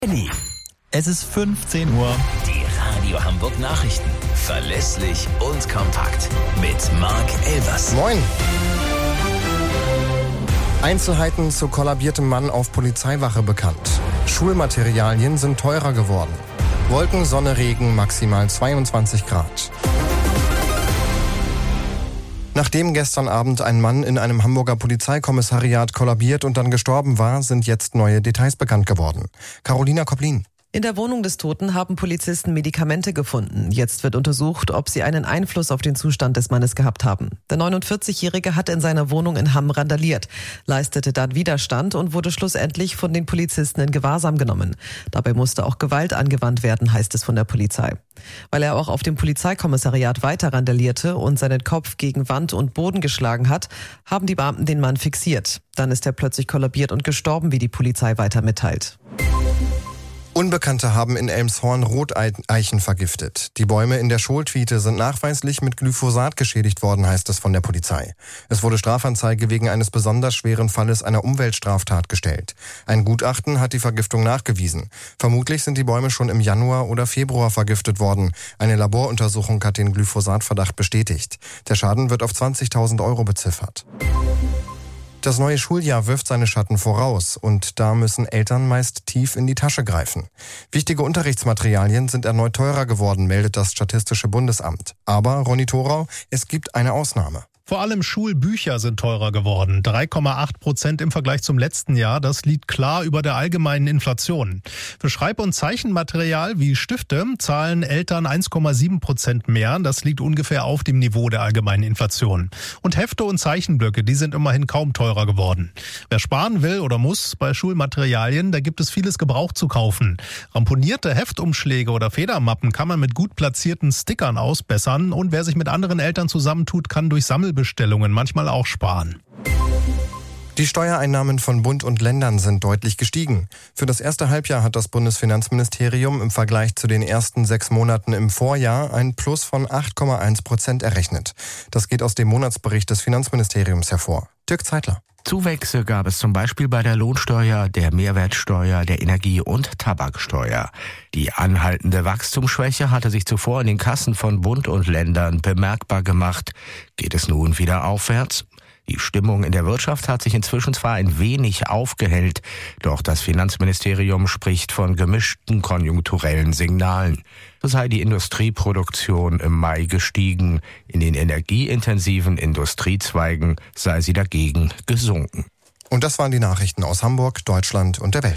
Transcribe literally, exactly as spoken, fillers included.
Es ist fünfzehn Uhr. Die Radio Hamburg Nachrichten. Verlässlich und kompakt. Mit Marc Elvers. Moin. Einzelheiten zu kollabiertem Mann auf Polizeiwache bekannt. Schulmaterialien sind teurer geworden. Wolken, Sonne, Regen, maximal zweiundzwanzig Grad. Nachdem gestern Abend ein Mann in einem Hamburger Polizeikommissariat kollabiert und dann gestorben war, sind jetzt neue Details bekannt geworden. Carolina Koplin. In der Wohnung des Toten haben Polizisten Medikamente gefunden. Jetzt wird untersucht, ob sie einen Einfluss auf den Zustand des Mannes gehabt haben. Der neunundvierzigjährige hat in seiner Wohnung in Hamm randaliert, leistete dann Widerstand und wurde schlussendlich von den Polizisten in Gewahrsam genommen. Dabei musste auch Gewalt angewandt werden, heißt es von der Polizei. Weil er auch auf dem Polizeikommissariat weiter randalierte und seinen Kopf gegen Wand und Boden geschlagen hat, haben die Beamten den Mann fixiert. Dann ist er plötzlich kollabiert und gestorben, wie die Polizei weiter mitteilt. Unbekannte haben in Elmshorn Roteichen vergiftet. Die Bäume in der Scholtwiete sind nachweislich mit Glyphosat geschädigt worden, heißt es von der Polizei. Es wurde Strafanzeige wegen eines besonders schweren Falles einer Umweltstraftat gestellt. Ein Gutachten hat die Vergiftung nachgewiesen. Vermutlich sind die Bäume schon im Januar oder Februar vergiftet worden. Eine Laboruntersuchung hat den Glyphosatverdacht bestätigt. Der Schaden wird auf zwanzigtausend Euro beziffert. Das neue Schuljahr wirft seine Schatten voraus und da müssen Eltern meist tief in die Tasche greifen. Wichtige Unterrichtsmaterialien sind erneut teurer geworden, meldet das Statistische Bundesamt. Aber, Ronny Thorau, es gibt eine Ausnahme. Vor allem Schulbücher sind teurer geworden. drei Komma acht Prozent im Vergleich zum letzten Jahr. Das liegt klar über der allgemeinen Inflation. Für Schreib- und Zeichenmaterial wie Stifte zahlen Eltern eins Komma sieben Prozent mehr. Das liegt ungefähr auf dem Niveau der allgemeinen Inflation. Und Hefte und Zeichenblöcke, die sind immerhin kaum teurer geworden. Wer sparen will oder muss bei Schulmaterialien, da gibt es vieles gebraucht zu kaufen. Ramponierte Heftumschläge oder Federmappen kann man mit gut platzierten Stickern ausbessern. Und wer sich mit anderen Eltern zusammentut, kann durch Sammelbestellungen manchmal auch sparen. Die Steuereinnahmen von Bund und Ländern sind deutlich gestiegen. Für das erste Halbjahr hat das Bundesfinanzministerium im Vergleich zu den ersten sechs Monaten im Vorjahr ein Plus von acht Komma eins Prozent errechnet. Das geht aus dem Monatsbericht des Finanzministeriums hervor. Dirk Zeitler. Zuwächse gab es zum Beispiel bei der Lohnsteuer, der Mehrwertsteuer, der Energie- und Tabaksteuer. Die anhaltende Wachstumsschwäche hatte sich zuvor in den Kassen von Bund und Ländern bemerkbar gemacht. Geht es nun wieder aufwärts? Die Stimmung in der Wirtschaft hat sich inzwischen zwar ein wenig aufgehellt, doch das Finanzministerium spricht von gemischten konjunkturellen Signalen. So sei die Industrieproduktion im Mai gestiegen, in den energieintensiven Industriezweigen sei sie dagegen gesunken. Und das waren die Nachrichten aus Hamburg, Deutschland und der Welt.